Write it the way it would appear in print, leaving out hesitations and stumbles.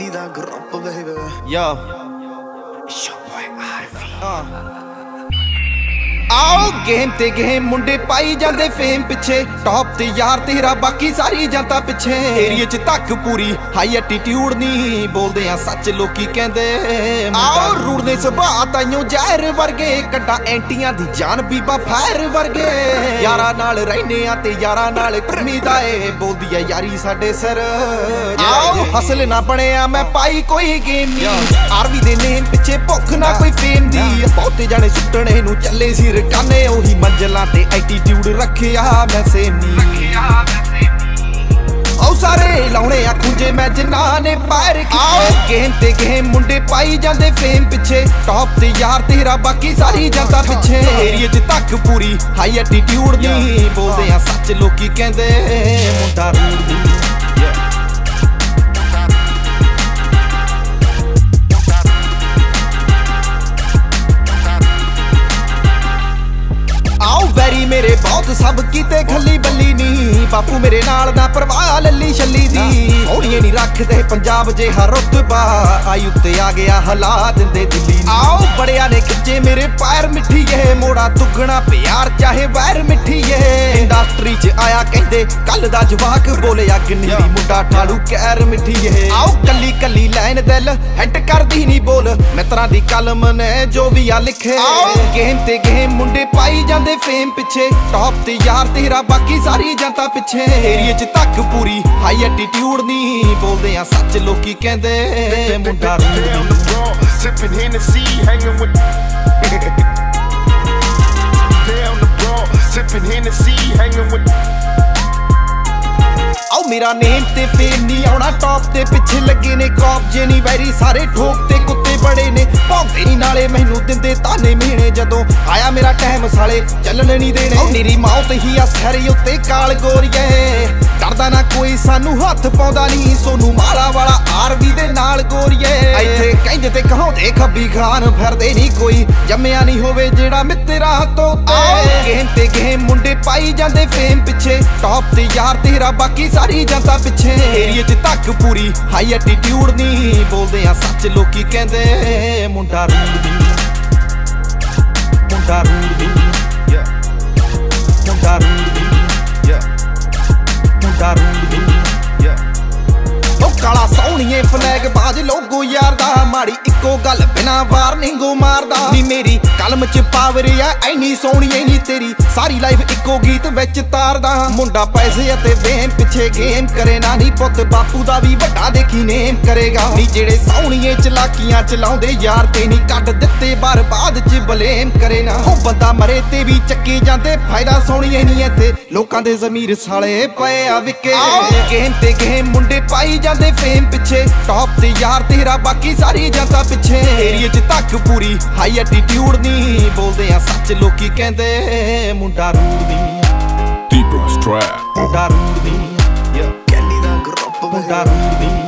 The group baby Yo, it's your boy RV. आओ game ते game मुंडे पाई जांदे फेम पिछे टॉप ते यार तेरा बाकी सारी जनता पिछे एरिया च तक पूरी हाई एटीट्यूड नहीं बोलदे आ सच लोकी कहंदे आओ रूड़ने सुभाऽ ताइयों जहर वर्गे कड्डा एंटियां दी जान बीबा फायर वर्गे यारा नाल रहने आ ते यारा नाल घुमीदा ए बोलदी आ यारी साडे सिर आओ हसल ना बनिया मैं पाई कोई गेम नहीं आरवी दे नेम पिछे भुख ना कोई फेम दी बहुते जाने सुटने नूं चले सी काने ओही मंजिलां ते एटीट्यूड रखिया मैं सेम नी आओ सारे लाउणे आ खुंजे मैं जिन्ना ने पैर आओ गेम ते गेम मुंडे पाई जांदे फेम पिछे टॉप ते यार तेरा बाकी सारी जनता पिछे एरिया च तक पूरी हाई एटीट्यूड नी बोलदे आ सच लोकी कहंदे मुंडा रूड नी वैरी मेरे बहुत सब कीते खली बल्ली नी बापू मेरे नाल ना परवाह लल्ली छल्ली दी सोहणिए नी रखदे पंजाब जे हर रुतबा आई उत्ते आ गया हला दिंदे दिल्ली आओ बड़िया ने खिच्चे मेरे पैर मिठीए मोड़ा दुगना प्यार चाहे वैर मिठीए इंडस्ट्री च आया कहंदे कल दा जवाक बोले अग नीरी मुंडा ठालू कैर मिठीए आओ कली कली लाइन दिल हिट करदी नी बोल मित्रां दी कलम ने जो भी आ लिखे गेम ते गेम मुंडे पाई जांदे फेम पिछे टॉप ते यार तेरा बाकी सारी जनता पिछे एरिया च तक पूरी हाई एटीट्यूड नी बोलदे आ सच लोकी कहंदे मुंडा rude sipping Hennessy hanging with down the broad sipping Hennessy hanging with आओ मेरा नेम ते फेम नहीं आउणा टॉप ते पिछे लगे ने कॉप जे नहीं वैरी सारे ठोक ते कुत्ते बड़े ने भौंकदे नहीं नाले मैनू दिंदे ताने मेहने जदों आया मेरा टाइम साले चलन नहीं देने मेरी मौत ही आ सैरे उत्ते काल गोरिए डरदा ना कोई सानू हत्थ पाउंदा नहीं सोनू माला वाला आरवी दे नाल गोरिए इत्थे कहंदे ते कहाउंदे खब्बी खान फिरदे नहीं कोई जम्मिया नहीं होवे जेड़ा मित्रा तोते गेम ते गेम मुंडे पाई जांदे फेम पिछे टॉप ते यार तेरा बाकी सारी जनता पिछे एरिया च तक पूरी हाई एटीट्यूड नी बोलदे आ सच लोकी कहंदे मुंडा रूड नी मुंडा रूड नी मुंडा रूड नी मुंडा रूड नी काला सोहणिए फ्लैग बाज लोगो यार दा माड़ी इक्को गल बिना वार्निंगो मारदा नी मेरी कलम च पावर आ ऐनी सोहणिए नी तेरी सारी लाइफ इक्को गीत विच तारदा मुंडा पैसे अते वेम पिछे गेम करे ना नी पुੱਤ बापू दा भी वड्डा देखी नेम करेगा नी जेड़े सोहणिए चलाकियां चलाउंदे यार ते नी कट दित्ते बर्बाद च बलेम करे ना ओ बंदा मरे ते भी चक्के जांदे फायदा सोहणिए नी इत्थे लोकां दे ज़मीर साले पए आ विके गेम ते गेम मुंडे पाई जांदे फेम पिछे टॉप ते यार तेरा बाकी सारी जनता पिछे एरिया च तक पूरी हाई एटीट्यूड नी बोलदे आ सच लोकी कहंदे मुंडा रूड नी Deep Trap मुंडा रूड नी ਕੈਲੀ ਦਾ ਗਰੁੱਪ मुंडा रूड नी